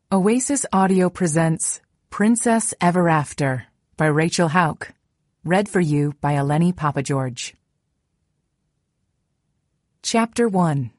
Oasis Audio presents Princess Ever After by Rachel Hauck. Read for you by Eleni Papageorge. Chapter 1.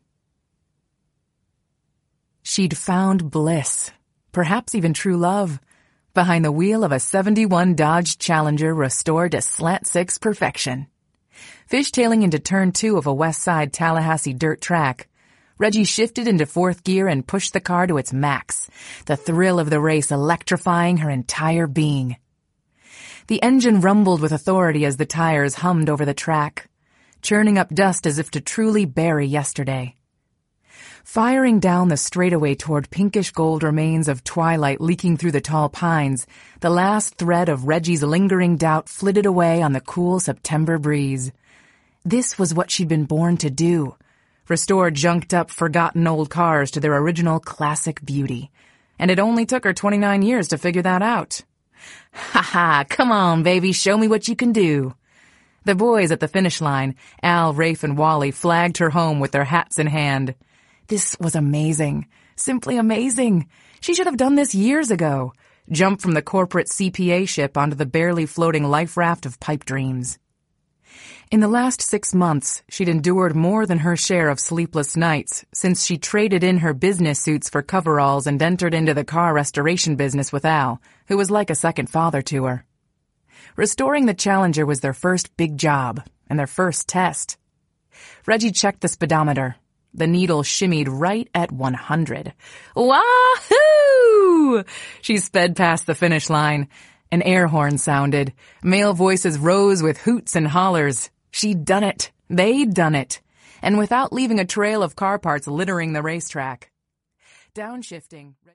She'd found bliss, perhaps even true love, behind the wheel of a 71 Dodge Challenger restored to slant six perfection. Fishtailing into turn 2 of a West Side Tallahassee dirt track, Reggie shifted into fourth gear and pushed the car to its max, the thrill of the race electrifying her entire being. The engine rumbled with authority as the tires hummed over the track, churning up dust as if to truly bury yesterday. Firing down the straightaway toward pinkish gold remains of twilight leaking through the tall pines, the last thread of Reggie's lingering doubt flitted away on the cool September breeze. This was what she'd been born to do. Restore junked-up, forgotten old cars to their original classic beauty. And it only took her 29 years to figure that out. Ha-ha, come on, baby, show me what you can do. The boys at the finish line, Al, Rafe, and Wally, flagged her home with their hats in hand. This was amazing. Simply amazing. She should have done this years ago. Jumped from the corporate CPA ship onto the barely floating life raft of pipe dreams. In the last 6 months, she'd endured more than her share of sleepless nights since she traded in her business suits for coveralls and entered into the car restoration business with Al, who was like a second father to her. Restoring the Challenger was their first big job and their first test. Reggie checked the speedometer. The needle shimmied right at 100. Wahoo! She sped past the finish line. An air horn sounded. Male voices rose with hoots and hollers. She'd done it. They'd done it. And without leaving a trail of car parts littering the racetrack. Downshifting.